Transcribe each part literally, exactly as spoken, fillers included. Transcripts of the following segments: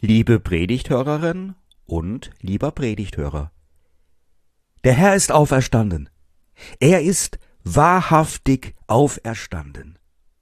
Liebe Predigthörerin und lieber Predigthörer, der Herr ist auferstanden. Er ist wahrhaftig auferstanden.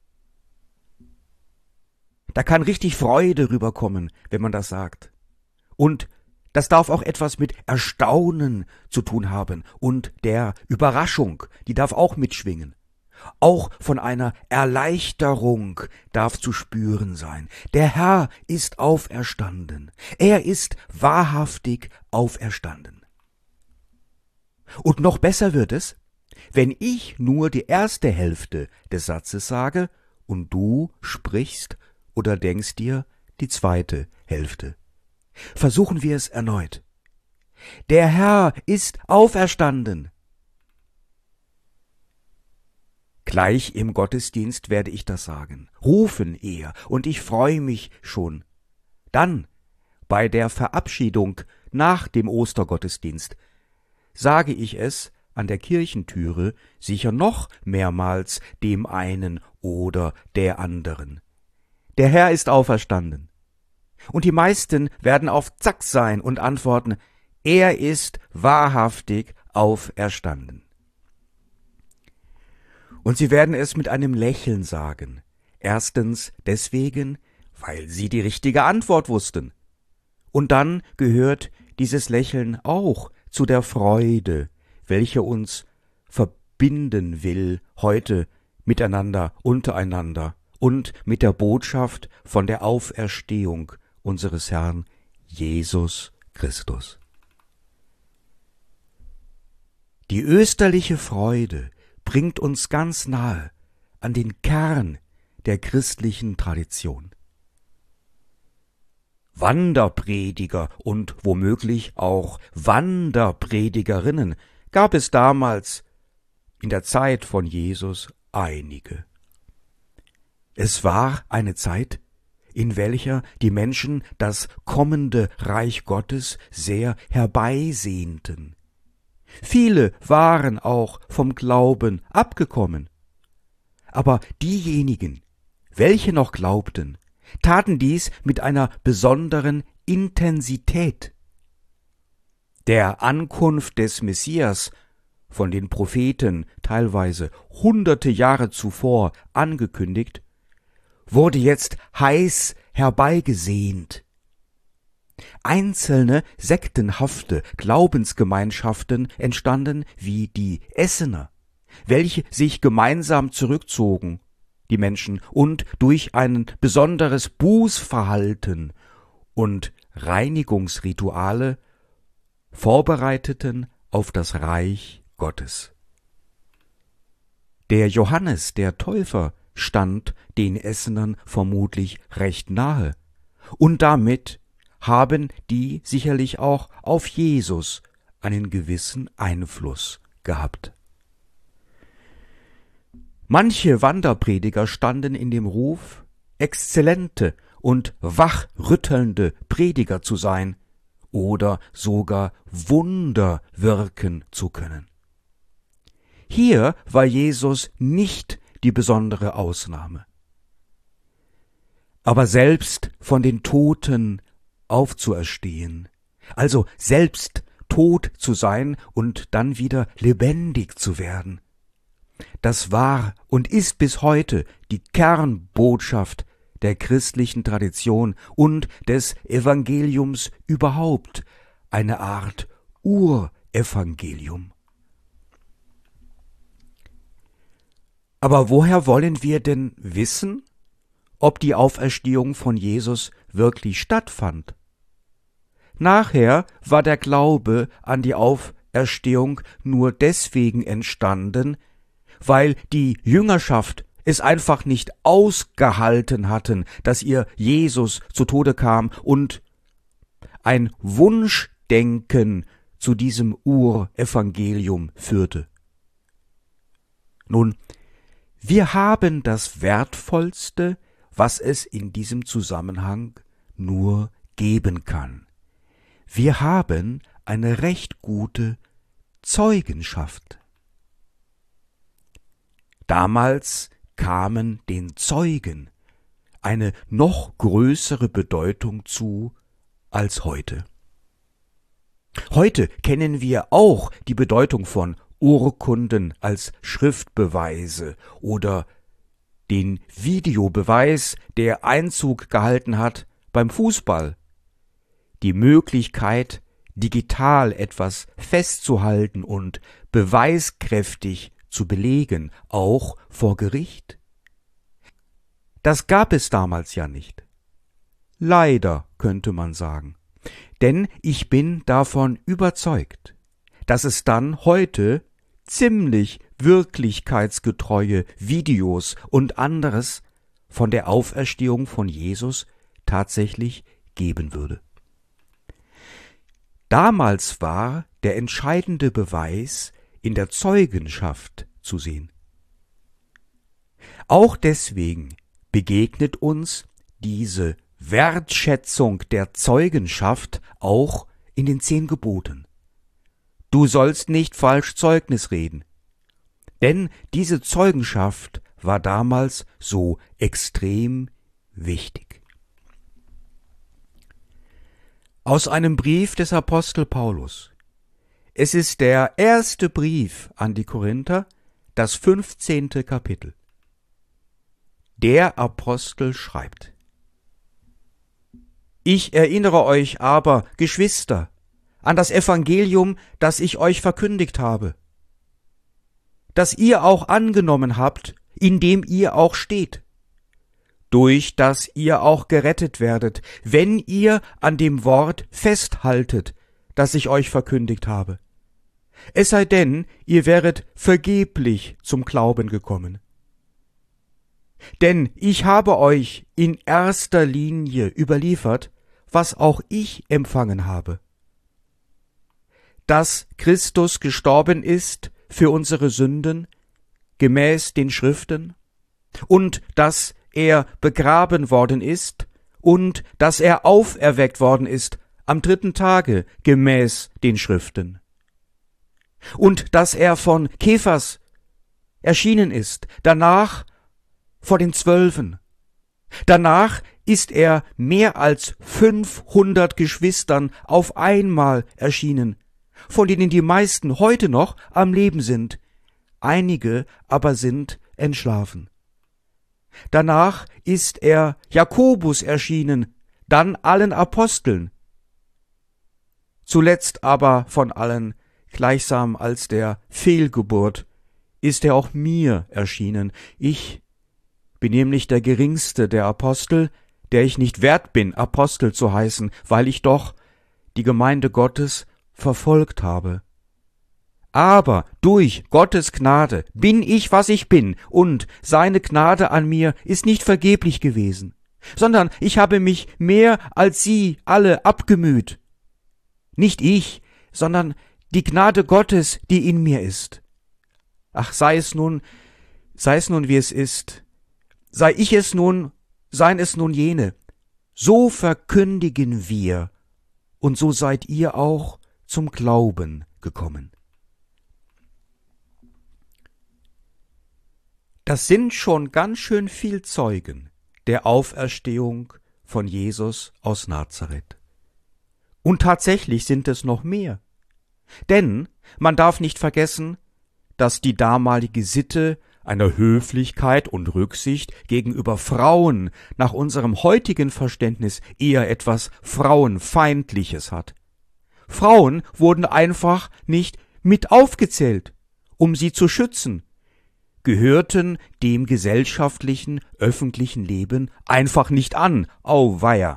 Da kann richtig Freude rüberkommen, wenn man das sagt. Und das darf auch etwas mit Erstaunen zu tun haben und der Überraschung, die darf auch mitschwingen. Auch von einer Erleichterung darf zu spüren sein. Der Herr ist auferstanden. Er ist wahrhaftig auferstanden. Und noch besser wird es, wenn ich nur die erste Hälfte des Satzes sage und du sprichst oder denkst dir die zweite Hälfte. Versuchen wir es erneut. Der Herr ist auferstanden. Gleich im Gottesdienst werde ich das sagen, rufen eher, und ich freue mich schon. Dann, bei der Verabschiedung nach dem Ostergottesdienst, sage ich es an der Kirchentüre sicher noch mehrmals dem einen oder der anderen. Der Herr ist auferstanden. Und die meisten werden auf Zack sein und antworten, er ist wahrhaftig auferstanden. Und sie werden es mit einem Lächeln sagen. Erstens deswegen, weil sie die richtige Antwort wussten. Und dann gehört dieses Lächeln auch zu der Freude, welche uns verbinden will heute miteinander, untereinander und mit der Botschaft von der Auferstehung unseres Herrn Jesus Christus. Die österliche Freude bringt uns ganz nahe an den Kern der christlichen Tradition. Wanderprediger und womöglich auch Wanderpredigerinnen gab es damals in der Zeit von Jesus einige. Es war eine Zeit, in welcher die Menschen das kommende Reich Gottes sehr herbeisehnten. Viele waren auch vom Glauben abgekommen. Aber diejenigen, welche noch glaubten, taten dies mit einer besonderen Intensität. Der Ankunft des Messias, von den Propheten teilweise hunderte Jahre zuvor angekündigt, wurde jetzt heiß herbeigesehnt. Einzelne sektenhafte Glaubensgemeinschaften entstanden wie die Essener, welche sich gemeinsam zurückzogen, die Menschen, und durch ein besonderes Bußverhalten und Reinigungsrituale vorbereiteten auf das Reich Gottes. Der Johannes, der Täufer, stand den Essenern vermutlich recht nahe, und damit haben die sicherlich auch auf Jesus einen gewissen Einfluss gehabt. Manche Wanderprediger standen in dem Ruf, exzellente und wachrüttelnde Prediger zu sein oder sogar Wunder wirken zu können. Hier war Jesus nicht die besondere Ausnahme. Aber selbst von den Toten aufzuerstehen, also selbst tot zu sein und dann wieder lebendig zu werden, das war und ist bis heute die Kernbotschaft der christlichen Tradition und des Evangeliums überhaupt, eine Art Urevangelium. Aber woher wollen wir denn wissen, ob die Auferstehung von Jesus wirklich stattfand? Nachher war der Glaube an die Auferstehung nur deswegen entstanden, weil die Jüngerschaft es einfach nicht ausgehalten hatten, dass ihr Jesus zu Tode kam und ein Wunschdenken zu diesem Urevangelium führte. Nun, wir haben das Wertvollste, was es in diesem Zusammenhang nur geben kann. Wir haben eine recht gute Zeugenschaft. Damals kamen den Zeugen eine noch größere Bedeutung zu als heute. Heute kennen wir auch die Bedeutung von Urkunden als Schriftbeweise oder den Videobeweis, der Einzug gehalten hat beim Fußball. Die Möglichkeit, digital etwas festzuhalten und beweiskräftig zu belegen, auch vor Gericht. Das gab es damals ja nicht. Leider, könnte man sagen. Denn ich bin davon überzeugt, dass es dann heute ziemlich wirklichkeitsgetreue Videos und anderes von der Auferstehung von Jesus tatsächlich geben würde. Damals war der entscheidende Beweis in der Zeugenschaft zu sehen. Auch deswegen begegnet uns diese Wertschätzung der Zeugenschaft auch in den zehn Geboten. Du sollst nicht falsch Zeugnis reden. Denn diese Zeugenschaft war damals so extrem wichtig. Aus einem Brief des Apostel Paulus. Es ist der erste Brief an die Korinther, das fünfzehnte Kapitel. Der Apostel schreibt: Ich erinnere euch aber, Geschwister, an das Evangelium, das ich euch verkündigt habe, das ihr auch angenommen habt, in dem ihr auch steht, durch das ihr auch gerettet werdet, wenn ihr an dem Wort festhaltet, das ich euch verkündigt habe. Es sei denn, ihr wäret vergeblich zum Glauben gekommen. Denn ich habe euch in erster Linie überliefert, was auch ich empfangen habe, dass Christus gestorben ist für unsere Sünden, gemäß den Schriften, und dass er begraben worden ist, und dass er auferweckt worden ist am dritten Tage, gemäß den Schriften, und dass er von Kephas erschienen ist, danach vor den Zwölfen. Danach ist er mehr als fünfhundert Geschwistern auf einmal erschienen, von denen die meisten heute noch am Leben sind, einige aber sind entschlafen. Danach ist er Jakobus erschienen, dann allen Aposteln. Zuletzt aber von allen, gleichsam als der Fehlgeburt, ist er auch mir erschienen. Ich bin nämlich der geringste der Apostel, der ich nicht wert bin, Apostel zu heißen, weil ich doch die Gemeinde Gottes verfolgt habe. Aber durch Gottes Gnade bin ich, was ich bin, und seine Gnade an mir ist nicht vergeblich gewesen, sondern ich habe mich mehr als sie alle abgemüht. Nicht ich, sondern die Gnade Gottes, die in mir ist. Ach, sei es nun, sei es nun, wie es ist, sei ich es nun, seien es nun jene, so verkündigen wir, und so seid ihr auch zum Glauben gekommen. Das sind schon ganz schön viel Zeugen der Auferstehung von Jesus aus Nazareth. Und tatsächlich sind es noch mehr. Denn man darf nicht vergessen, dass die damalige Sitte einer Höflichkeit und Rücksicht gegenüber Frauen nach unserem heutigen Verständnis eher etwas Frauenfeindliches hat. Frauen wurden einfach nicht mit aufgezählt, um sie zu schützen, gehörten dem gesellschaftlichen, öffentlichen Leben einfach nicht an, auweia.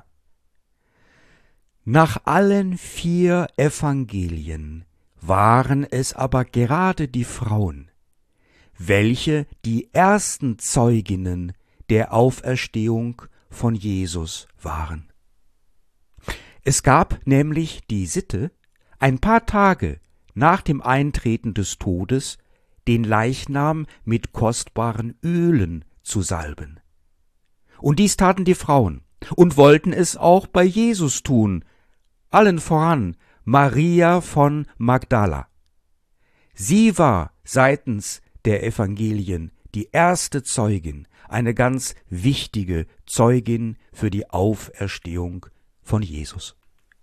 Nach allen vier Evangelien waren es aber gerade die Frauen, welche die ersten Zeuginnen der Auferstehung von Jesus waren. Es gab nämlich die Sitte, ein paar Tage nach dem Eintreten des Todes den Leichnam mit kostbaren Ölen zu salben. Und dies taten die Frauen und wollten es auch bei Jesus tun, allen voran Maria von Magdala. Sie war seitens der Evangelien die erste Zeugin, eine ganz wichtige Zeugin für die Auferstehung von Jesus.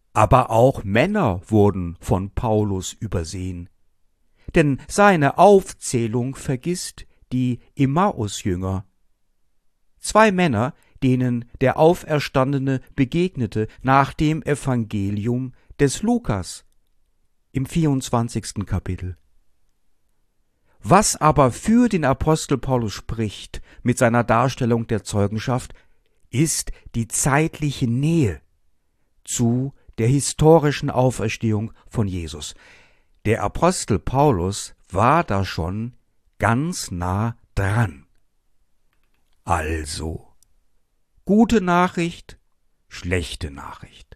Aber auch Männer wurden von Paulus übersehen, denn seine Aufzählung vergisst die Emmaus-Jünger. Zwei Männer, denen der Auferstandene begegnete nach dem Evangelium des Lukas im vierundzwanzigsten Kapitel. Was aber für den Apostel Paulus spricht mit seiner Darstellung der Zeugenschaft, ist die zeitliche Nähe zu der historischen Auferstehung von Jesus. Der Apostel Paulus war da schon ganz nah dran. Also, gute Nachricht, schlechte Nachricht.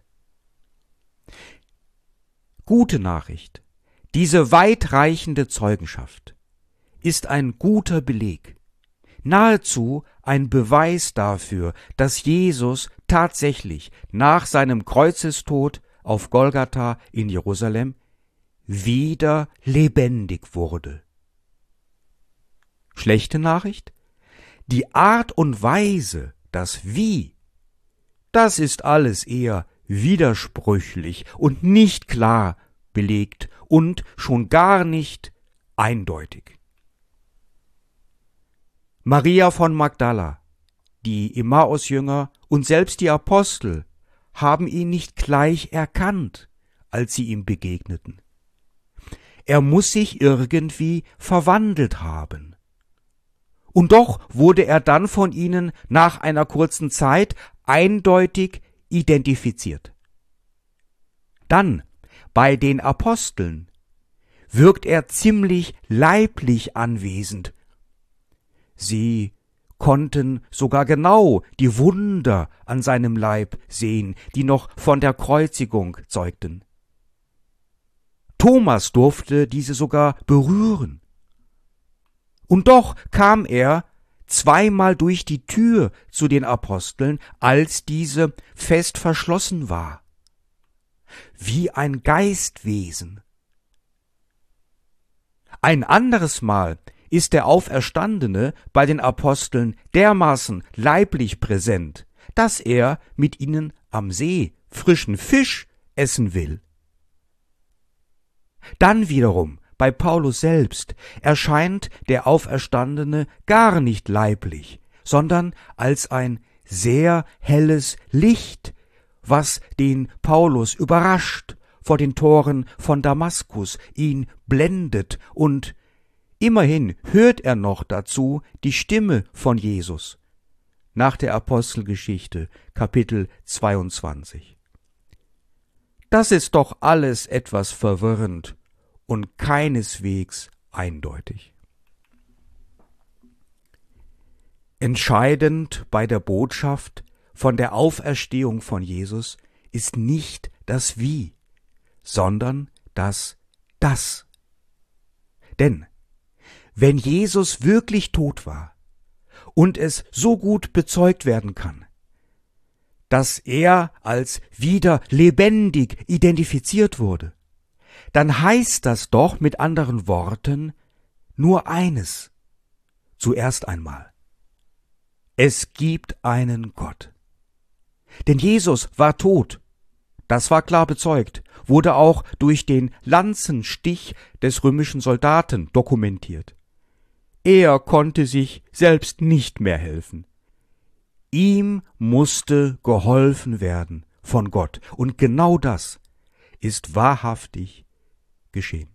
Gute Nachricht, diese weitreichende Zeugenschaft ist ein guter Beleg, nahezu ein Beweis dafür, dass Jesus tatsächlich nach seinem Kreuzestod auf Golgatha in Jerusalem wieder lebendig wurde. Schlechte Nachricht? Die Art und Weise, das Wie, das ist alles eher widersprüchlich und nicht klar belegt und schon gar nicht eindeutig. Maria von Magdala, die Emmaus-Jünger und selbst die Apostel haben ihn nicht gleich erkannt, als sie ihm begegneten. Er muss sich irgendwie verwandelt haben. Und doch wurde er dann von ihnen nach einer kurzen Zeit eindeutig identifiziert. Dann, bei den Aposteln, wirkt er ziemlich leiblich anwesend. Sie konnten sogar genau die Wunder an seinem Leib sehen, die noch von der Kreuzigung zeugten. Thomas durfte diese sogar berühren. Und doch kam er zweimal durch die Tür zu den Aposteln, als diese fest verschlossen war. Wie ein Geistwesen. Ein anderes Mal ist der Auferstandene bei den Aposteln dermaßen leiblich präsent, dass er mit ihnen am See frischen Fisch essen will. Dann wiederum bei Paulus selbst erscheint der Auferstandene gar nicht leiblich, sondern als ein sehr helles Licht, was den Paulus überrascht vor den Toren von Damaskus, ihn blendet, und immerhin hört er noch dazu die Stimme von Jesus nach der Apostelgeschichte Kapitel zweiundzwanzig. Das ist doch alles etwas verwirrend und keineswegs eindeutig. Entscheidend bei der Botschaft von der Auferstehung von Jesus ist nicht das Wie, sondern das Das. Denn wenn Jesus wirklich tot war und es so gut bezeugt werden kann, dass er als wieder lebendig identifiziert wurde, dann heißt das doch mit anderen Worten nur eines. Zuerst einmal: Es gibt einen Gott. Denn Jesus war tot. Das war klar bezeugt, wurde auch durch den Lanzenstich des römischen Soldaten dokumentiert. Er konnte sich selbst nicht mehr helfen. Ihm musste geholfen werden von Gott. Und genau das ist wahrhaftig geschehen.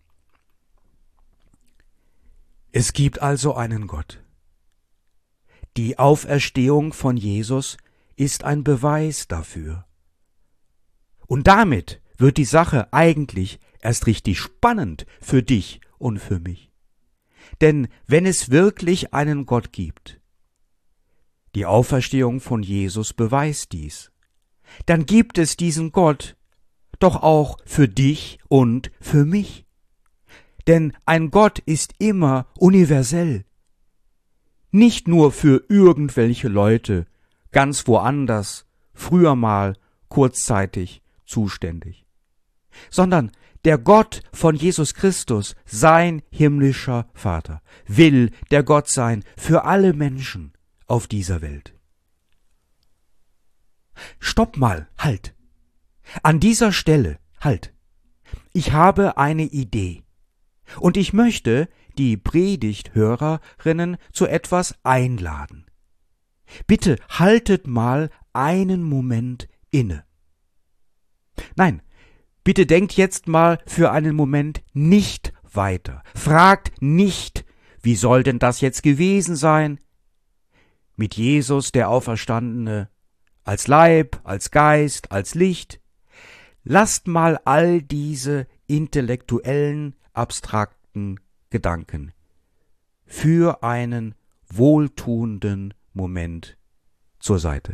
Es gibt also einen Gott. Die Auferstehung von Jesus ist ein Beweis dafür. Und damit wird die Sache eigentlich erst richtig spannend für dich und für mich. Denn wenn es wirklich einen Gott gibt, die Auferstehung von Jesus beweist dies, dann gibt es diesen Gott doch auch für dich und für mich. Denn ein Gott ist immer universell. Nicht nur für irgendwelche Leute, ganz woanders, früher mal, kurzzeitig zuständig, sondern der Gott von Jesus Christus, sein himmlischer Vater, will der Gott sein für alle Menschen auf dieser Welt. Stopp mal, halt! An dieser Stelle, halt, ich habe eine Idee. Und ich möchte die Predigthörerinnen zu etwas einladen. Bitte haltet mal einen Moment inne. Nein, bitte denkt jetzt mal für einen Moment nicht weiter. Fragt nicht, wie soll denn das jetzt gewesen sein? Mit Jesus, der Auferstandene, als Leib, als Geist, als Licht. Lasst mal all diese intellektuellen, abstrakten Gedanken für einen wohltuenden Moment zur Seite.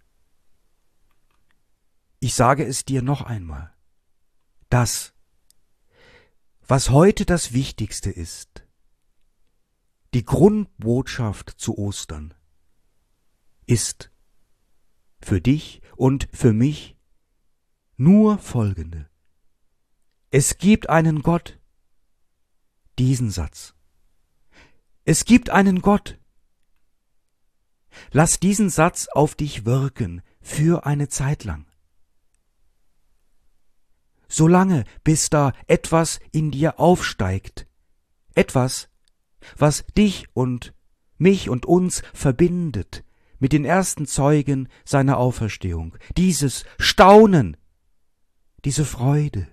Ich sage es dir noch einmal. Das, was heute das Wichtigste ist, die Grundbotschaft zu Ostern, ist für dich und für mich nur folgende. Es gibt einen Gott. Diesen Satz. Es gibt einen Gott. Lass diesen Satz auf dich wirken für eine Zeit lang. Solange, bis da etwas in dir aufsteigt, etwas, was dich und mich und uns verbindet mit den ersten Zeugen seiner Auferstehung, dieses Staunen, diese Freude,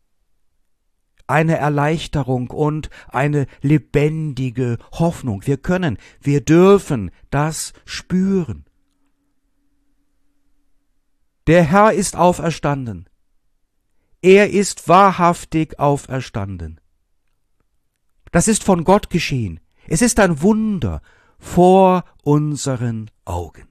eine Erleichterung und eine lebendige Hoffnung. Wir können, wir dürfen das spüren. Der Herr ist auferstanden. Er ist wahrhaftig auferstanden. Das ist von Gott geschehen. Es ist ein Wunder vor unseren Augen.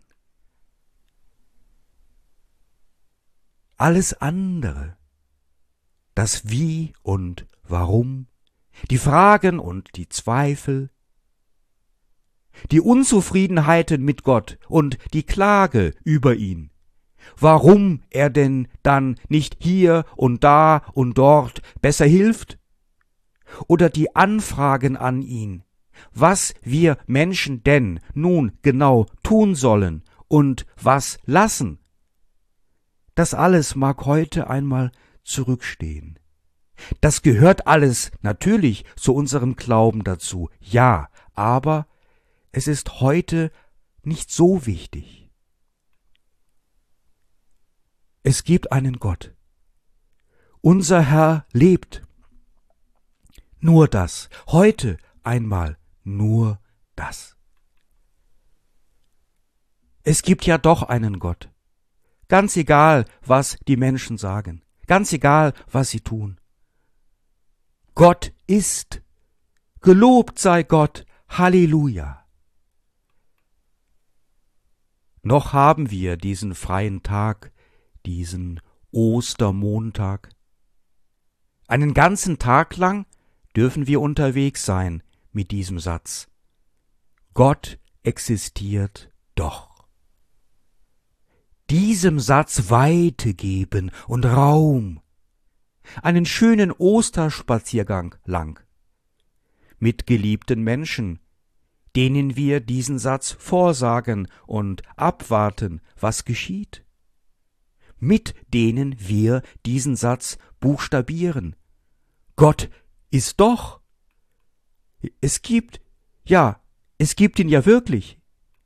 Alles andere, das Wie und Warum, die Fragen und die Zweifel, die Unzufriedenheiten mit Gott und die Klage über ihn, warum er denn dann nicht hier und da und dort besser hilft, oder die Anfragen an ihn, was wir Menschen denn nun genau tun sollen und was lassen, das alles mag heute einmal zurückstehen. Das gehört alles natürlich zu unserem Glauben dazu, ja, aber es ist heute nicht so wichtig. Es gibt einen Gott. Unser Herr lebt. Nur das, heute einmal nur das. Es gibt ja doch einen Gott. Ganz egal, was die Menschen sagen, ganz egal, was sie tun. Gott ist. Gelobt sei Gott. Halleluja. Noch haben wir diesen freien Tag, diesen Ostermontag. Einen ganzen Tag lang dürfen wir unterwegs sein mit diesem Satz. Gott existiert doch. Diesem Satz Weite geben und Raum. Einen schönen Osterspaziergang lang. Mit geliebten Menschen, denen wir diesen Satz vorsagen und abwarten, was geschieht. Mit denen wir diesen Satz buchstabieren. Gott ist doch. Es gibt, ja, es gibt ihn ja wirklich.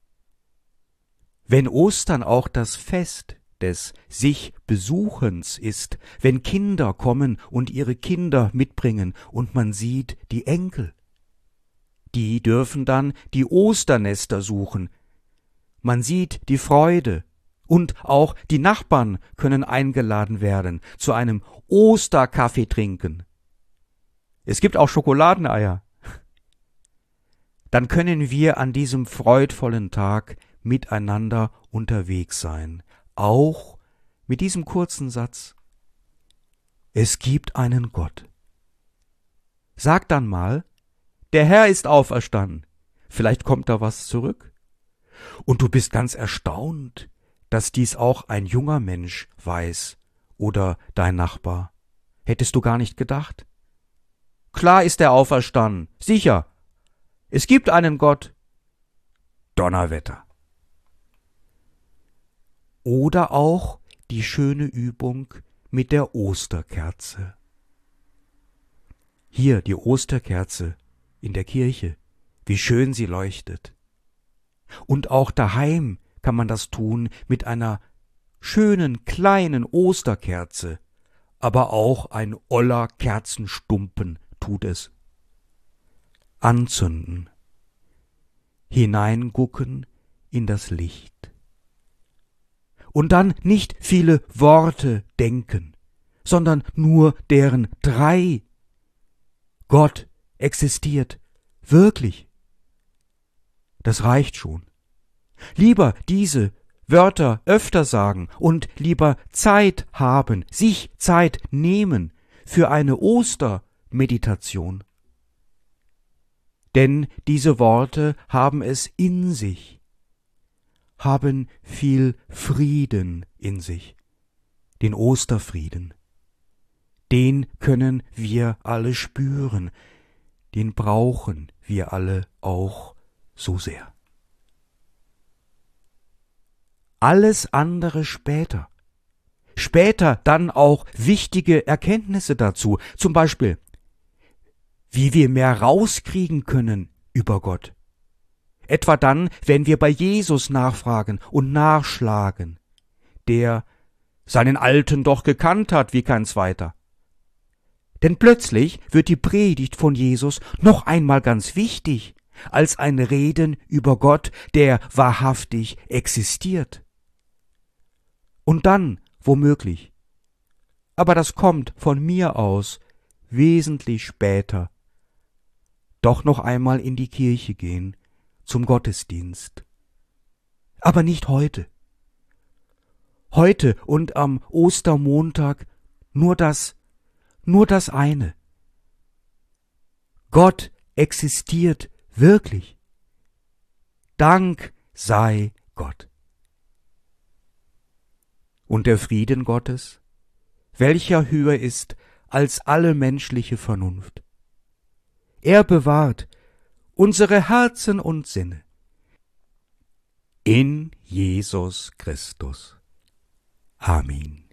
Wenn Ostern auch das Fest des Sich-Besuchens ist, wenn Kinder kommen und ihre Kinder mitbringen und man sieht die Enkel, die dürfen dann die Osternester suchen. Man sieht die Freude und auch die Nachbarn können eingeladen werden zu einem Osterkaffee trinken. Es gibt auch Schokoladeneier. Dann können wir an diesem freudvollen Tag miteinander unterwegs sein, auch mit diesem kurzen Satz. Es gibt einen Gott. Sag dann mal, der Herr ist auferstanden. Vielleicht kommt da was zurück. Und du bist ganz erstaunt, dass dies auch ein junger Mensch weiß oder dein Nachbar. Hättest du gar nicht gedacht? Klar ist er auferstanden, sicher. Es gibt einen Gott. Donnerwetter. Oder auch die schöne Übung mit der Osterkerze. Hier die Osterkerze in der Kirche, wie schön sie leuchtet. Und auch daheim kann man das tun mit einer schönen kleinen Osterkerze, aber auch ein oller Kerzenstumpen tut es. Anzünden, hineingucken in das Licht. Und dann nicht viele Worte denken, sondern nur deren drei. Gott existiert wirklich. Das reicht schon. Lieber diese Wörter öfter sagen und lieber Zeit haben, sich Zeit nehmen für eine Ostermeditation. Denn diese Worte haben es in sich, haben viel Frieden in sich, den Osterfrieden. Den können wir alle spüren, den brauchen wir alle auch so sehr. Alles andere später. Später dann auch wichtige Erkenntnisse dazu, zum Beispiel, wie wir mehr rauskriegen können über Gott. Etwa dann, wenn wir bei Jesus nachfragen und nachschlagen, der seinen Alten doch gekannt hat wie kein zweiter. Denn plötzlich wird die Predigt von Jesus noch einmal ganz wichtig, als ein Reden über Gott, der wahrhaftig existiert. Und dann, womöglich, aber das kommt von mir aus, wesentlich später, doch noch einmal in die Kirche gehen, zum Gottesdienst. Aber nicht heute. Heute und am Ostermontag nur das, nur das eine. Gott existiert wirklich. Dank sei Gott. Und der Frieden Gottes, welcher höher ist als alle menschliche Vernunft. Er bewahrt unsere Herzen und Sinne in Jesus Christus. Amen.